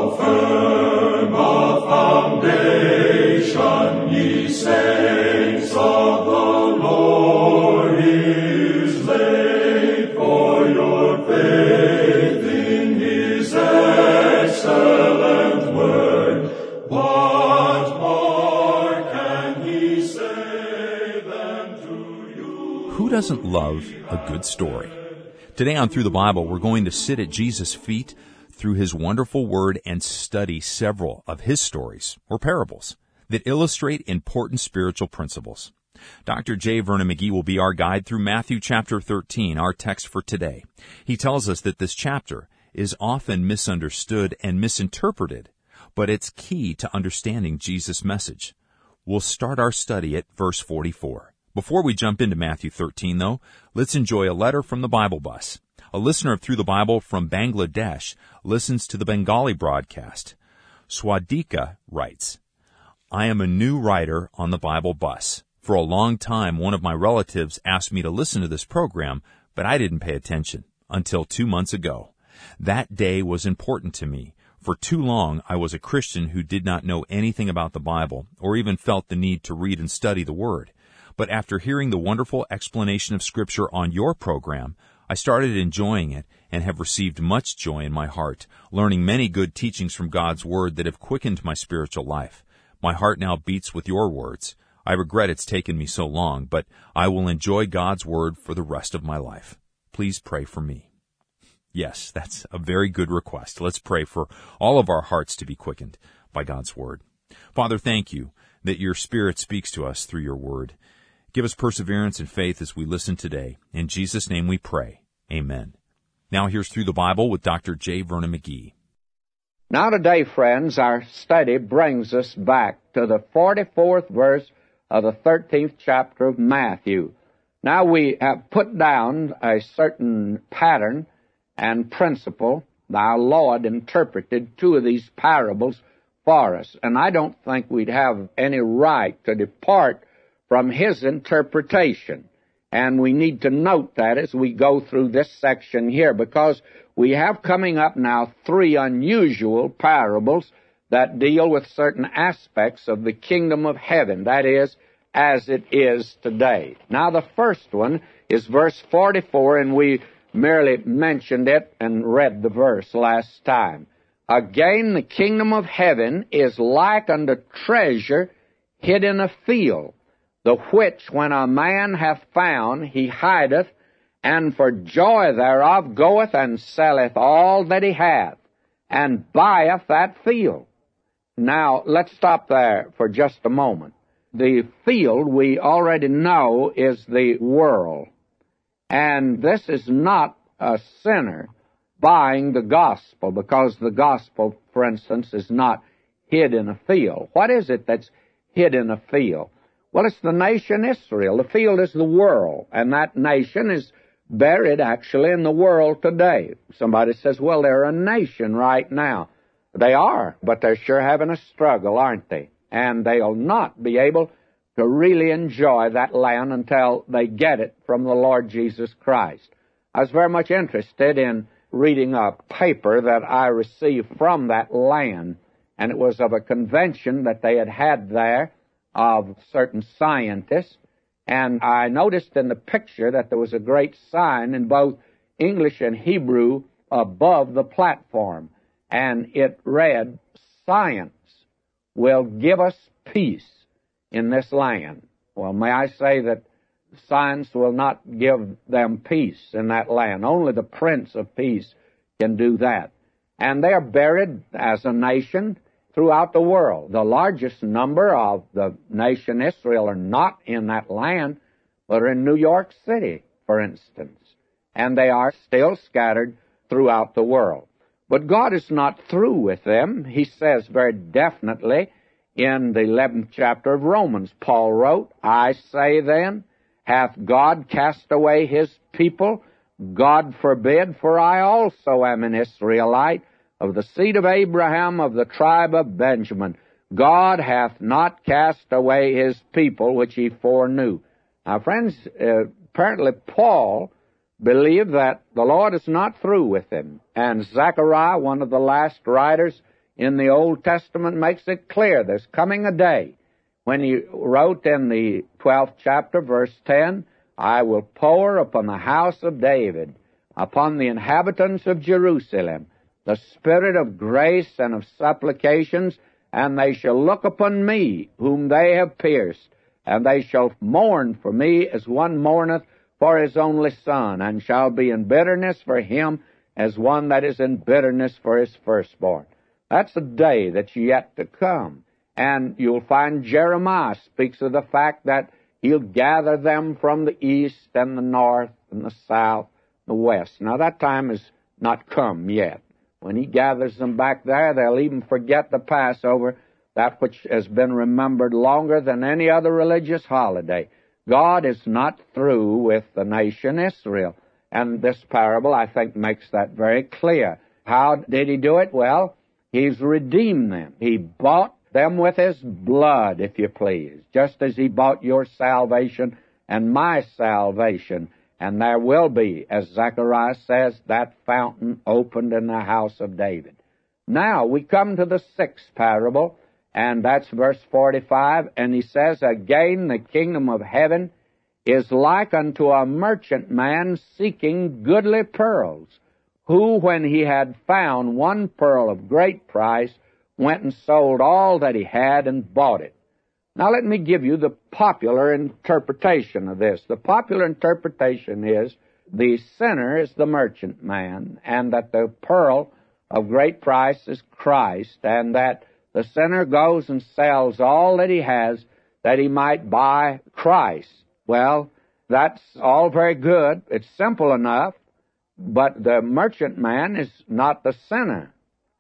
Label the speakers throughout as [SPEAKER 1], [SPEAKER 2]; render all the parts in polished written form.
[SPEAKER 1] firm a foundation, ye saints of the Lord, is laid, for your faith in his excellent word. What more can he say than to you?
[SPEAKER 2] Who doesn't love a good story? Today on Through the Bible, we're going to sit at Jesus' feet through his wonderful word and study several of his stories, or parables, that illustrate important spiritual principles. Dr. J. Vernon McGee will be our guide through Matthew chapter 13, our text for today. He tells us that this chapter is often misunderstood and misinterpreted, but it's key to understanding Jesus' message. We'll start our study at verse 44. Before we jump into Matthew 13, though, let's enjoy a letter from the Bible Bus. A listener of Through the Bible from Bangladesh listens to the Bengali broadcast. Swadika writes, I am a new writer on the Bible Bus. For a long time, one of my relatives asked me to listen to this program, but I didn't pay attention until 2 months ago. That day was important to me. For too long, I was a Christian who did not know anything about the Bible or even felt the need to read and study the Word. But after hearing the wonderful explanation of Scripture on your program, I started enjoying it and have received much joy in my heart, learning many good teachings from God's Word that have quickened my spiritual life. My heart now beats with your words. I regret it's taken me so long, but I will enjoy God's Word for the rest of my life. Please pray for me. Yes, that's a very good request. Let's pray for all of our hearts to be quickened by God's Word. Father, thank you that your Spirit speaks to us through your Word. Give us perseverance and faith as we listen today. In Jesus' name we pray. Amen. Now here's Through the Bible with Dr. J. Vernon McGee.
[SPEAKER 3] Now today, friends, our study brings us back to the 44th verse of the 13th chapter of Matthew. Now we have put down a certain pattern and principle. Our Lord interpreted two of these parables for us, and I don't think we'd have any right to depart from his interpretation. And we need to note that as we go through this section here, because we have coming up now three unusual parables that deal with certain aspects of the kingdom of heaven, that is, as it is today. Now the first one is verse 44, and we merely mentioned it and read the verse last time. Again, the kingdom of heaven is like unto treasure hid in a field, the which when a man hath found, he hideth, and for joy thereof goeth and selleth all that he hath, and buyeth that field. Now, let's stop there for just a moment. The field, we already know, is the world. And this is not a sinner buying the gospel, because the gospel, for instance, is not hid in a field. What is it that's hid in a field? Well, it's the nation Israel. The field is the world, and that nation is buried actually in the world today. Somebody says, well, they're a nation right now. They are, but they're sure having a struggle, aren't they? And they'll not be able to really enjoy that land until they get it from the Lord Jesus Christ. I was very much interested in reading a paper that I received from that land, and it was of a convention that they had there of certain scientists, and I noticed in the picture that there was a great sign in both English and Hebrew above the platform, and it read, "Science will give us peace in this land." Well, may I say that science will not give them peace in that land. Only the Prince of Peace can do that. And they are buried as a nation throughout the world. The largest number of the nation Israel are not in that land, but are in New York City, for instance. And they are still scattered throughout the world. But God is not through with them. He says very definitely in the 11th chapter of Romans, Paul wrote, "I say then, hath God cast away his people? God forbid, for I also am an Israelite, of the seed of Abraham, of the tribe of Benjamin. God hath not cast away his people which he foreknew." Now, friends, apparently Paul believed that the Lord is not through with him. And Zechariah, one of the last writers in the Old Testament makes it clear there's coming a day when he wrote in the 12th chapter, verse 10, I will pour upon the house of David, upon the inhabitants of Jerusalem, the spirit of grace and of supplications, and they shall look upon me, whom they have pierced, and they shall mourn for me as one mourneth for his only son, and shall be in bitterness for him as one that is in bitterness for his firstborn. That's a day that's yet to come. And you'll find Jeremiah speaks of the fact that he'll gather them from the east and the north and the south, the west. Now, that time has not come yet. When he gathers them back there, they'll even forget the Passover, that which has been remembered longer than any other religious holiday. God is not through with the nation Israel. And this parable, I think, makes that very clear. How did he do it? Well, he's redeemed them. He bought them with his blood, if you please, just as he bought your salvation and my salvation. And there will be, as Zechariah says, that fountain opened in the house of David. Now, we come to the sixth parable, and that's verse 45, and he says, Again, the kingdom of heaven is like unto a merchant man seeking goodly pearls, who, when he had found one pearl of great price, went and sold all that he had and bought it. Now let me give you the popular interpretation of this. The popular interpretation is the sinner is the merchant man, and that the pearl of great price is Christ, and that the sinner goes and sells all that he has that he might buy Christ. Well, that's all very good. It's simple enough, but the merchant man is not the sinner.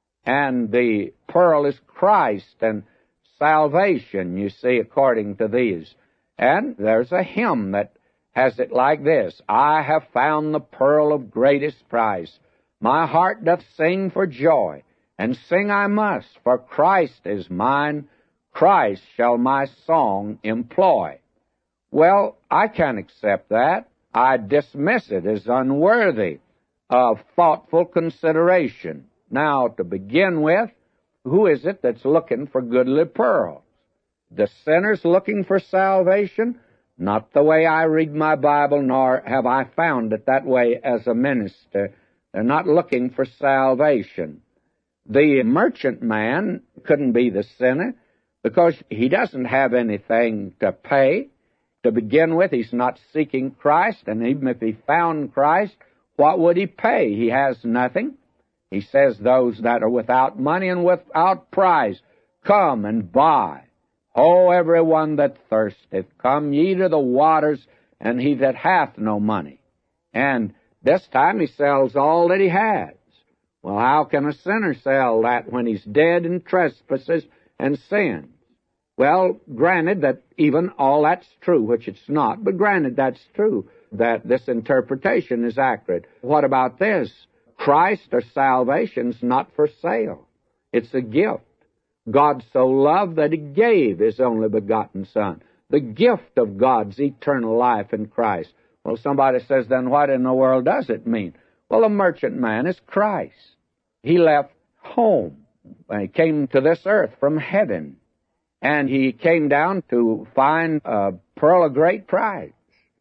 [SPEAKER 3] And the pearl is Christ and salvation, you see, according to these. And there's a hymn that has it like this, I have found the pearl of greatest price. My heart doth sing for joy, and sing I must, for Christ is mine. Christ shall my song employ. Well, I can't accept that. I dismiss it as unworthy of thoughtful consideration. Now, to begin with, who is it that's looking for goodly pearls? The sinner's looking for salvation? Not the way I read my Bible, nor have I found it that way as a minister. They're not looking for salvation. The merchant man couldn't be the sinner because he doesn't have anything to pay. To begin with, he's not seeking Christ, and even if he found Christ, what would he pay? He has nothing. He says, those that are without money and without prize, come and buy. O everyone that thirsteth, come ye to the waters, and he that hath no money. And this time he sells all that he has. Well, how can a sinner sell that when he's dead in trespasses and sins? Well, granted that even all that's true, which it's not, but granted that's true, that this interpretation is accurate. What about this? Christ or salvation's not for sale. It's a gift. God so loved that he gave his only begotten Son. The gift of God's eternal life in Christ. Well, somebody says, then what in the world does it mean? Well, a merchant man is Christ. He left home. He came to this earth from heaven. And he came down to find a pearl of great price.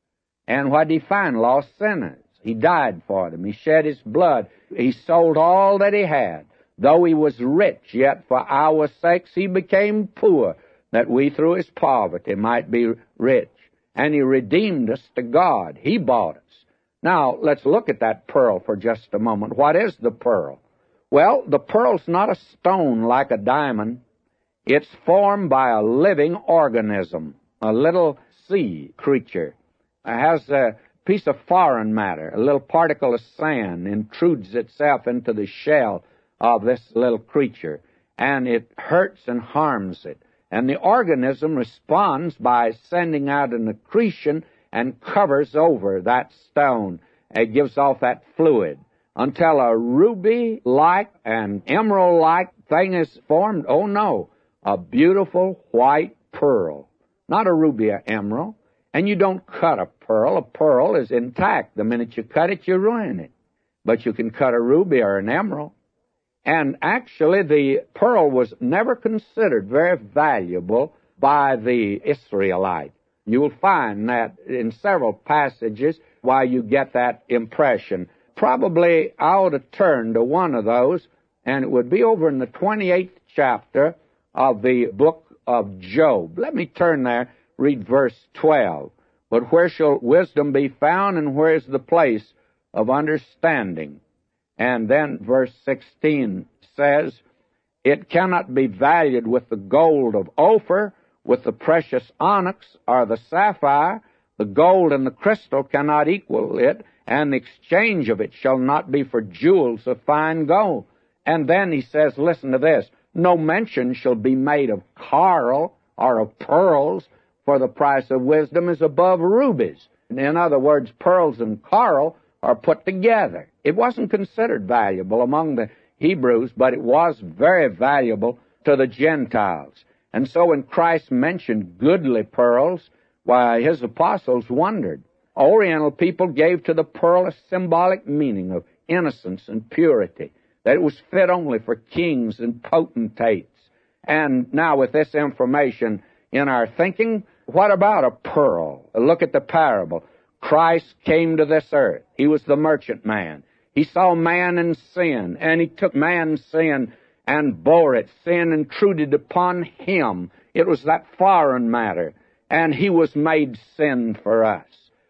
[SPEAKER 3] And what did he find? Lost sinners. He died for them. He shed his blood. He sold all that he had. Though he was rich, yet for our sakes he became poor, that we through his poverty might be rich. And he redeemed us to God. He bought us. Now, let's look at that pearl for just a moment. What is the pearl? Well, the pearl's not a stone like a diamond. It's formed by a living organism, a little sea creature. It has a piece of foreign matter, a little particle of sand intrudes itself into the shell of this little creature, and it hurts and harms it. And the organism responds by sending out an accretion and covers over that stone. It gives off that fluid until a ruby-like and emerald-like thing is formed. Oh, no, a beautiful white pearl, not a ruby or emerald. And you don't cut a pearl. A pearl is intact. The minute you cut it, you ruin it. But you can cut a ruby or an emerald. And actually, the pearl was never considered very valuable by the Israelite. You'll find that in several passages why you get that impression. Probably I ought to turn to one of those, and it would be over in the 28th chapter of the book of Job. Let me turn there, read verse 12. But where shall wisdom be found, and where is the place of understanding? And then verse 16 says, it cannot be valued with the gold of Ophir, with the precious onyx or the sapphire. The gold and the crystal cannot equal it, and the exchange of it shall not be for jewels of fine gold. And then he says, listen to this, no mention shall be made of coral or of pearls, for the price of wisdom is above rubies. In other words, pearls and coral are put together. It wasn't considered valuable among the Hebrews, but it was very valuable to the Gentiles. And so when Christ mentioned goodly pearls, why, his apostles wondered. Oriental people gave to the pearl a symbolic meaning of innocence and purity, that it was fit only for kings and potentates. And now with this information in our thinking, what about a pearl? Look at the parable. Christ came to this earth. He was the merchant man. He saw man in sin, and he took man's sin and bore it. Sin intruded upon him. It was that foreign matter, and he was made sin for us.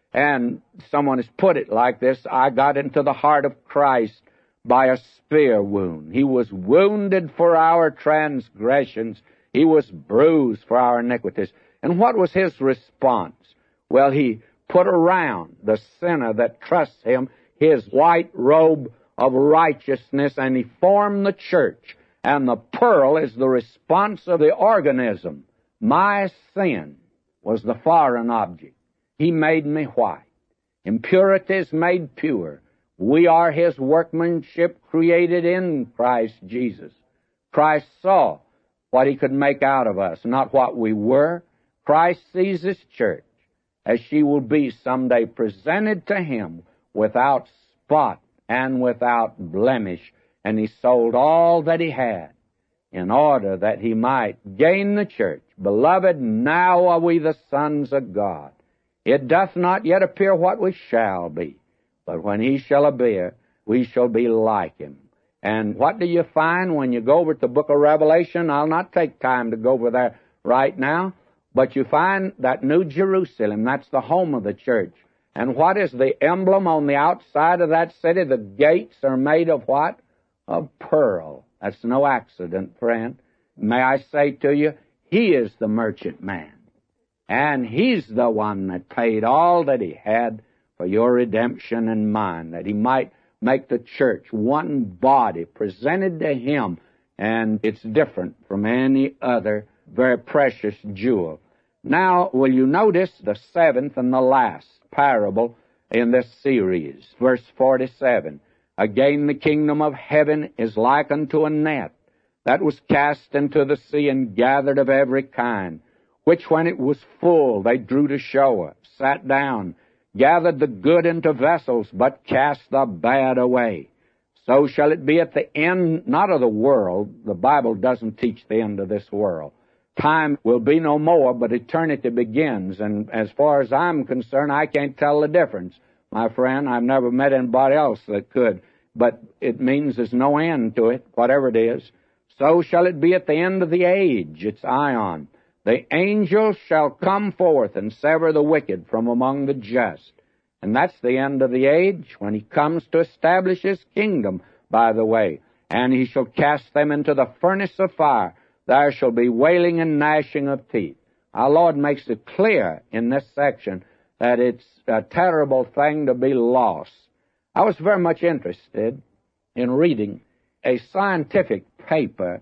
[SPEAKER 3] And someone has put it like this, I got into the heart of Christ by a spear wound. He was wounded for our transgressions. He was bruised for our iniquities. And what was his response? Well, he put around the sinner that trusts him his white robe of righteousness, and he formed the church. And the pearl is the response of the organism. My sin was the foreign object. He made me white. Impurities made pure. We are his workmanship created in Christ Jesus. Christ saw what he could make out of us, not what we were. Christ sees his church as she will be someday presented to him without spot and without blemish. And he sold all that he had in order that he might gain the church. Beloved, now are we the sons of God. It doth not yet appear what we shall be, but when he shall appear, we shall be like him. And what do you find when you go over to the book of Revelation? I'll not take time to go over there right now, but you find that New Jerusalem, that's the home of the church. And what is the emblem on the outside of that city? The gates are made of what? Of pearl. That's no accident, friend. May I say to you, he is the merchant man. And he's the one that paid all that he had for your redemption and mine, that he might make the church one body presented to him. And it's different from any other very precious jewel. Now, will you notice the seventh and the last parable in this series? Verse 47. Again, the kingdom of heaven is like unto a net that was cast into the sea and gathered of every kind, which when it was full they drew to shore, sat down, gathered the good into vessels, but cast the bad away. So shall it be at the end, not of the world. The Bible doesn't teach the end of this world. Time will be no more, but eternity begins. And as far as I'm concerned, I can't tell the difference. My friend, I've never met anybody else that could. But it means there's no end to it, whatever it is. So shall it be at the end of the age. It's Ion. The angels shall come forth and sever the wicked from among the just. And that's the end of the age, when he comes to establish his kingdom, by the way. And he shall cast them into the furnace of fire. There shall be wailing and gnashing of teeth. Our Lord makes it clear in this section that it's a terrible thing to be lost. I was very much interested in reading a scientific paper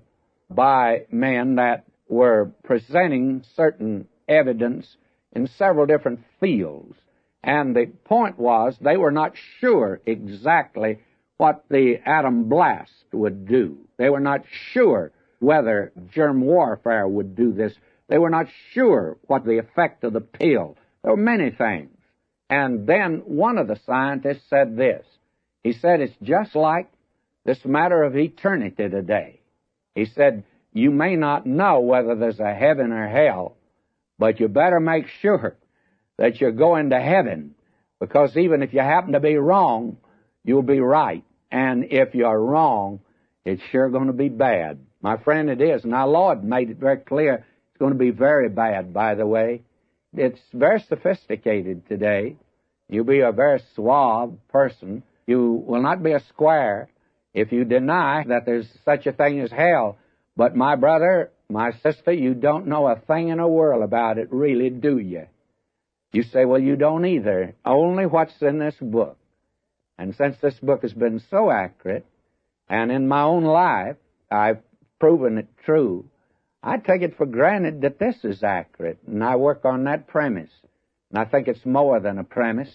[SPEAKER 3] by men that were presenting certain evidence in several different fields. And the point was they were not sure exactly what the atom blast would do. They were not sure whether germ warfare would do this. They were not sure what the effect of the pill. There were many things. And then one of the scientists said this. He said, it's just like this matter of eternity today. He said, you may not know whether there's a heaven or hell, but you better make sure that you're going to heaven, because even if you happen to be wrong, you'll be right. And if you're wrong, it's sure going to be bad. My friend, it is. And our Lord made it very clear it's going to be very bad, by the way. It's very sophisticated today. You'll be a very suave person. You will not be a square if you deny that there's such a thing as hell. But my brother, my sister, you don't know a thing in the world about it, really, do you? You say, well, you don't either. Only what's in this book. And since this book has been so accurate, and in my own life, I've proven it true, I take it for granted that this is accurate, and I work on that premise. And I think it's more than a premise.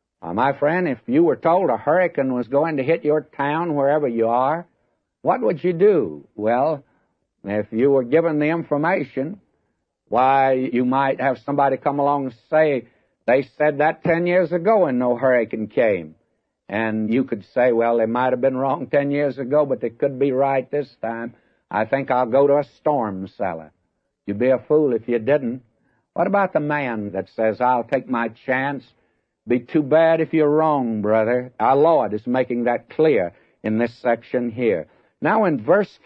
[SPEAKER 3] My friend, if you were told a hurricane was going to hit your town wherever you are, what would you do? Well, if you were given the information, why, you might have somebody come along and say, they said that 10 years ago and no hurricane came. And you could say, well, they might have been wrong 10 years ago, but they could be right this time. I think I'll go to a storm cellar. You'd be a fool if you didn't. What about the man that says, I'll take my chance? Be too bad if you're wrong, brother. Our Lord is making that clear in this section here. Now in verse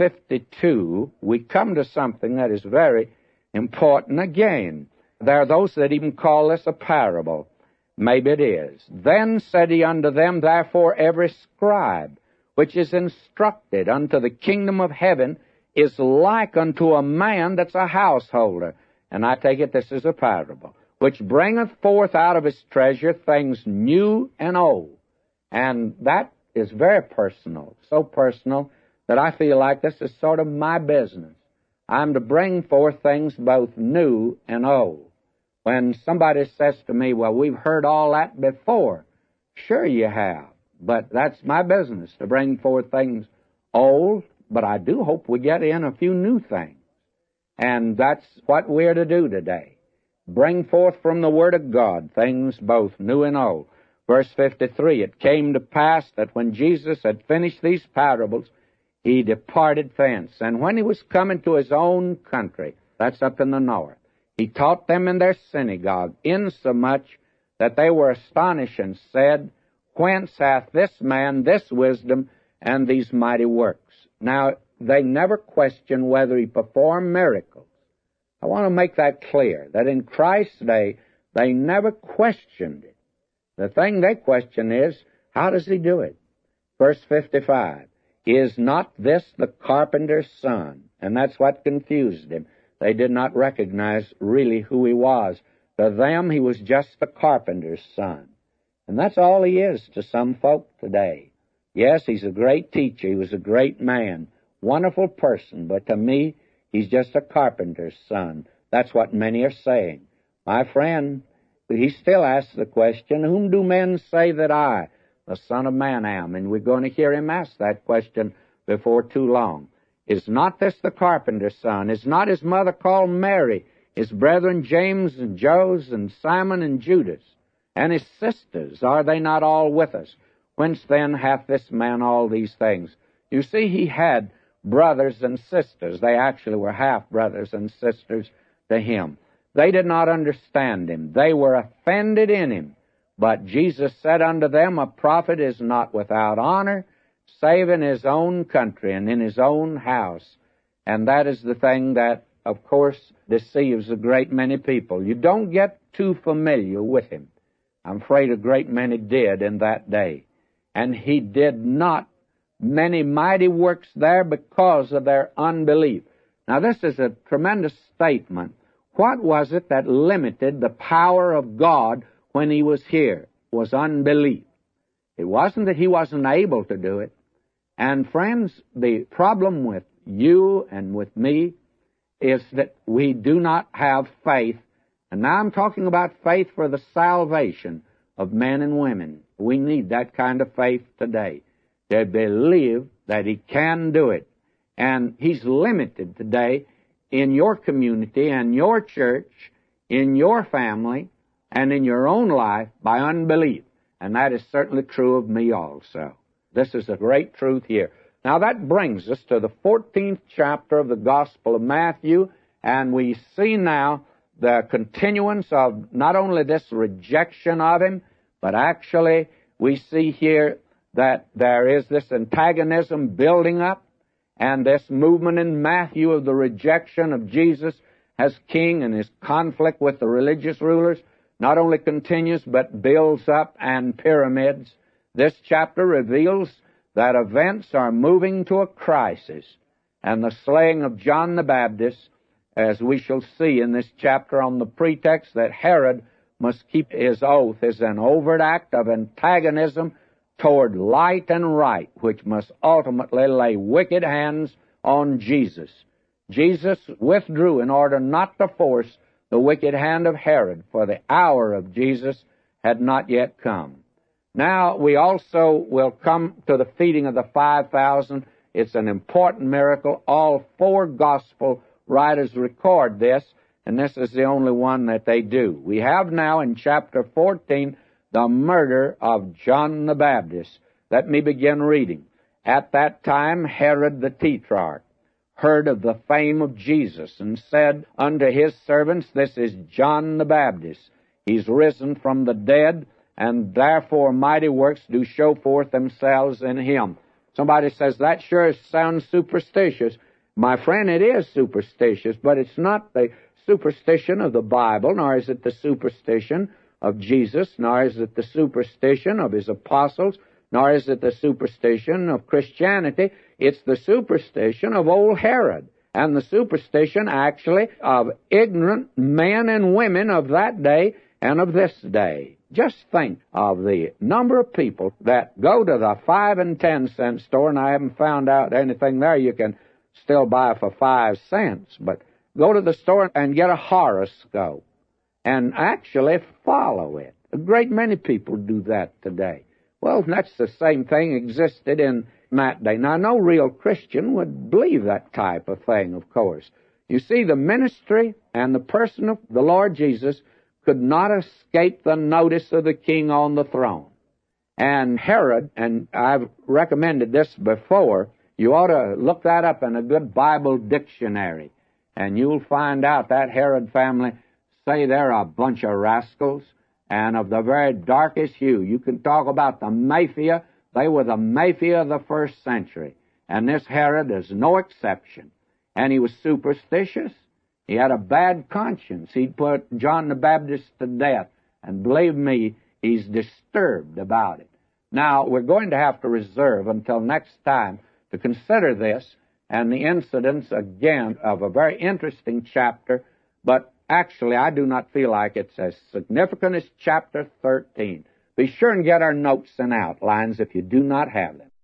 [SPEAKER 3] 52, we come to something that is very important again. There are those that even call this a parable. Maybe it is. Then said he unto them, therefore every scribe which is instructed unto the kingdom of heaven is like unto a man that's a householder. And I take it this is a parable, which bringeth forth out of his treasure things new and old. And that is very personal, so personal that I feel like this is sort of my business. I'm to bring forth things both new and old. When somebody says to me, well, we've heard all that before, sure you have, but that's my business, to bring forth things old, but I do hope we get in a few new things. And that's what we're to do today. Bring forth from the Word of God things both new and old. Verse 53, it came to pass that when Jesus had finished these parables, he departed thence. And when he was coming to his own country, that's up in the north, he taught them in their synagogue, insomuch that they were astonished and said, whence hath this man this wisdom and these mighty works? Now, they never questioned whether he performed miracles. I want to make that clear, that in Christ's day, they never questioned it. The thing they question is, how does he do it? Verse 55, is not this the carpenter's son? And that's what confused him. They did not recognize really who he was. To them, he was just the carpenter's son. And that's all he is to some folk today. Yes, he's a great teacher. He was a great man, wonderful person, but to me, he's just a carpenter's son. That's what many are saying. My friend, he still asks the question, whom do men say that I, the Son of Man, am? And we're going to hear him ask that question before too long. Is not this the carpenter's son? Is not his mother called Mary? His brethren James and Joses and Simon and Judas? And his sisters, are they not all with us? Whence then hath this man all these things? You see, he had brothers and sisters. They actually were half brothers and sisters to him. They did not understand him. They were offended in him. But Jesus said unto them, a prophet is not without honor, save in his own country and in his own house. And that is the thing that, of course, deceives a great many people. You don't get too familiar with him. I'm afraid a great many did in that day. And he did not many mighty works there because of their unbelief. Now, this is a tremendous statement. What was it that limited the power of God when he was here? It was unbelief. It wasn't that he wasn't able to do it. And friends, the problem with you and with me is that we do not have faith. And now I'm talking about faith for the salvation of men and women. We need that kind of faith today, to believe that he can do it. And he's limited today in your community and your church, in your family, and in your own life by unbelief. And that is certainly true of me also. This is a great truth here. Now that brings us to the 14th chapter of the Gospel of Matthew, and we see now the continuance of not only this rejection of him, but actually we see here that there is this antagonism building up, and this movement in Matthew of the rejection of Jesus as king and his conflict with the religious rulers not only continues but builds up and pyramids. This chapter reveals that events are moving to a crisis, and the slaying of John the Baptist, as we shall see in this chapter, on the pretext that Herod must keep his oath, is an overt act of antagonism toward light and right, which must ultimately lay wicked hands on Jesus. Jesus withdrew in order not to force the wicked hand of Herod, for the hour of Jesus had not yet come. Now we also will come to the feeding of the 5,000. It's an important miracle. All four gospel writers record this, and this is the only one that they do. We have now in chapter 14 the murder of John the Baptist. Let me begin reading. At that time Herod the Tetrarch heard of the fame of Jesus, and said unto his servants, This is John the Baptist. He's risen from the dead, and therefore mighty works do show forth themselves in him. Somebody says, that sure sounds superstitious. My friend, it is superstitious, but it's not the superstition of the Bible, nor is it the superstition of Jesus, nor is it the superstition of his apostles, nor is it the superstition of Christianity. It's the superstition of old Herod, and the superstition actually of ignorant men and women of that day and of this day. Just think of the number of people that go to the 5 and 10 cent store, and I haven't found out anything there you can still buy for 5 cents, but go to the store and get a horoscope and actually follow it. A great many people do that today. Well, that's the same thing existed in that day. Now, no real Christian would believe that type of thing, of course. You see, the ministry and the person of the Lord Jesus could not escape the notice of the king on the throne. And Herod, and I've recommended this before, you ought to look that up in a good Bible dictionary, and you'll find out that Herod family say they're a bunch of rascals and of the very darkest hue. You can talk about the mafia. They were the mafia of the first century, and this Herod is no exception. And he was superstitious. He had a bad conscience. He'd put John the Baptist to death, and believe me, he's disturbed about it. Now, we're going to have to reserve until next time to consider this and the incidents, again, of a very interesting chapter, but actually I do not feel like it's as significant as chapter 13. Be sure and get our notes and outlines if you do not have them.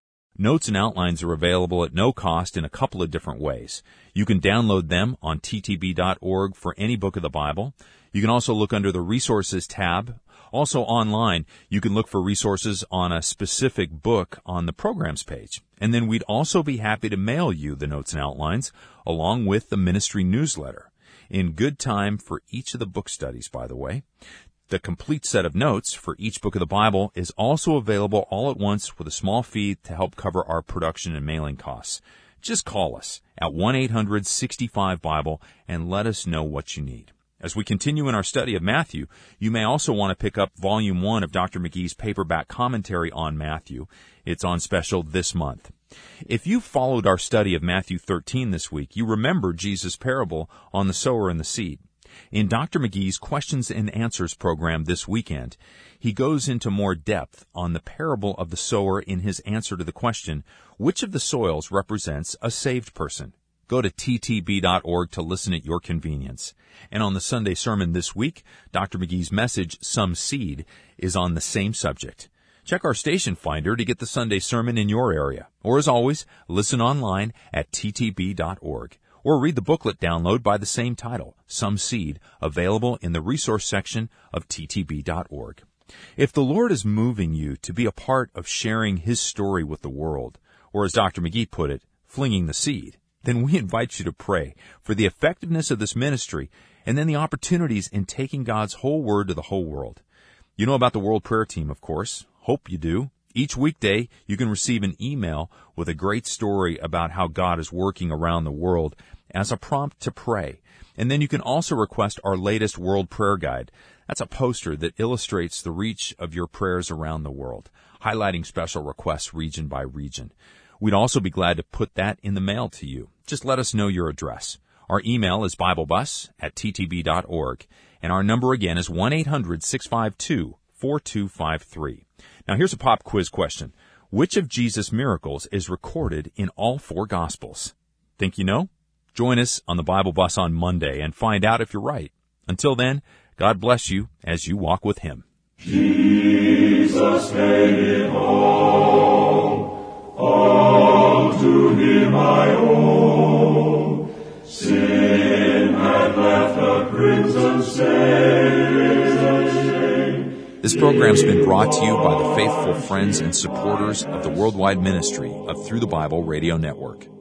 [SPEAKER 2] Notes and outlines are available at no cost in a couple of different ways. You can download them on ttb.org for any book of the Bible. You can also look under the Resources tab. Also online, you can look for resources on a specific book on the Programs page. And then we'd also be happy to mail you the notes and outlines along with the ministry newsletter. In good time for each of the book studies, by the way. The complete set of notes for each book of the Bible is also available all at once with a small fee to help cover our production and mailing costs. Just call us at 1-800-65-BIBLE and let us know what you need. As we continue in our study of Matthew, you may also want to pick up Volume 1 of Dr. McGee's paperback commentary on Matthew. It's on special this month. If you followed our study of Matthew 13 this week, you remember Jesus' parable on the sower and the seed. In Dr. McGee's Questions and Answers program this weekend, he goes into more depth on the parable of the sower in his answer to the question, which of the soils represents a saved person? Go to ttb.org to listen at your convenience. And on the Sunday sermon this week, Dr. McGee's message, Some Seed, is on the same subject. Check our station finder to get the Sunday sermon in your area. Or as always, listen online at ttb.org. Or read the booklet download by the same title, Some Seed, available in the resource section of ttb.org. If the Lord is moving you to be a part of sharing His story with the world, or as Dr. McGee put it, flinging the seed, then we invite you to pray for the effectiveness of this ministry and then the opportunities in taking God's whole word to the whole world. You know about the World Prayer Team, of course. Hope you do. Each weekday, you can receive an email with a great story about how God is working around the world as a prompt to pray. And then you can also request our latest World Prayer Guide. That's a poster that illustrates the reach of your prayers around the world, highlighting special requests region by region. We'd also be glad to put that in the mail to you. Just let us know your address. Our email is BibleBus@ttb.org, and our number again is 1-800-652-4253. Now here's a pop quiz question. Which of Jesus' miracles is recorded in all 4 Gospels? Think you know? Join us on the Bible Bus on Monday and find out if you're right. Until then, God bless you as you walk with Him.
[SPEAKER 1] Jesus paid it all to Him I owe. Sin had left a crimson stain.
[SPEAKER 2] This program's been brought to you by the faithful friends and supporters of the worldwide ministry of Through the Bible Radio Network.